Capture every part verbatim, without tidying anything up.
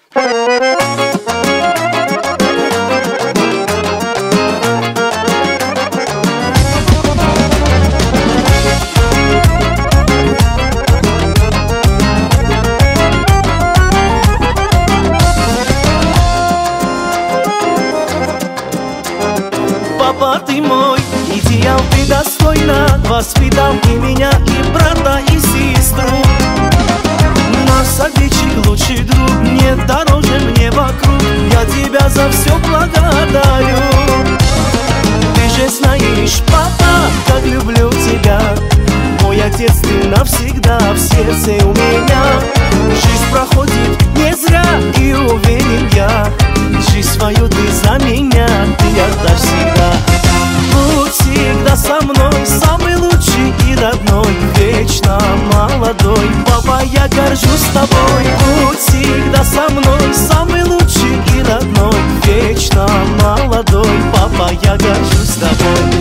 Папа, ты мой идеал, ты достойно воспитал и меня, и брата, и сестру. Наш обидчик, лучший друг, нет дороже мне вокруг. Я тебя за все благодарю. Ты же знаешь, папа, как люблю тебя. Мой отец, ты навсегда в сердце у меня. Жизнь проходит не зря, и уверен я, жизнь свою ты за меня, ты отдашь всегда. Будь всегда со мной, самый лучший и родной, вечно молодой. Папа, я горжусь тобой. Будь всегда со мной, самый лучший и родной, вечно молодой. Папа, я горжусь тобой.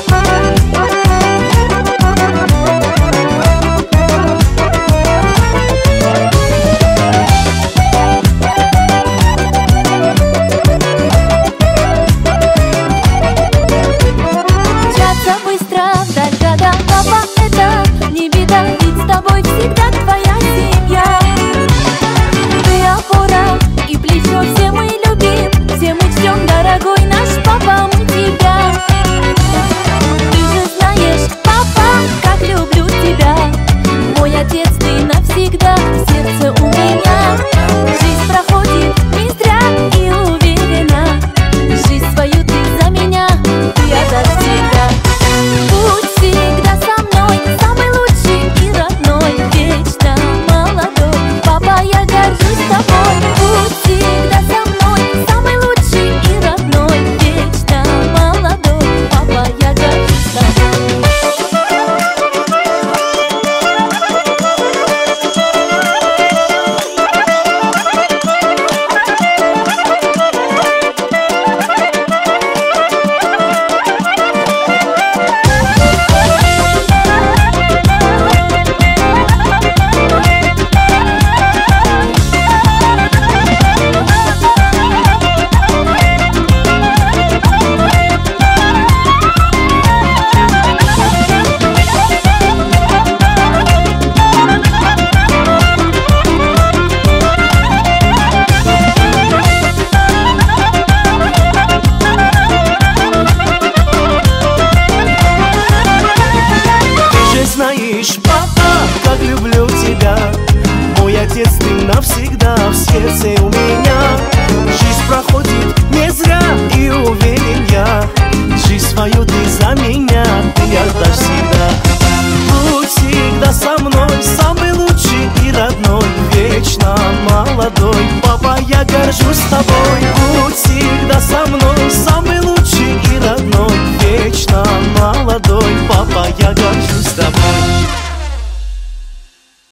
Всегда твоя семья. Ты опора и плечо, все мы любим, все мы ждем, дорогой наш папа, мы тебя. Ты же знаешь, папа, как люблю тебя. Мой отец, ты навсегда в сердце у меня. Жизнь проходит не зря, и уверена, жизнь свою ты за меня, ты отдашь всегда. Будь всегда со мной, самый лучший и родной, вечно молодой. Папа, я горжусь тобой. Будь всегда со мной, самый лучший и родной, вечно молодой. Папа, я горжусь тобой. Знаешь, папа, как люблю тебя. Мой отец, ты навсегда в сердце у меня. Жизнь проходит не зря, и уверен я,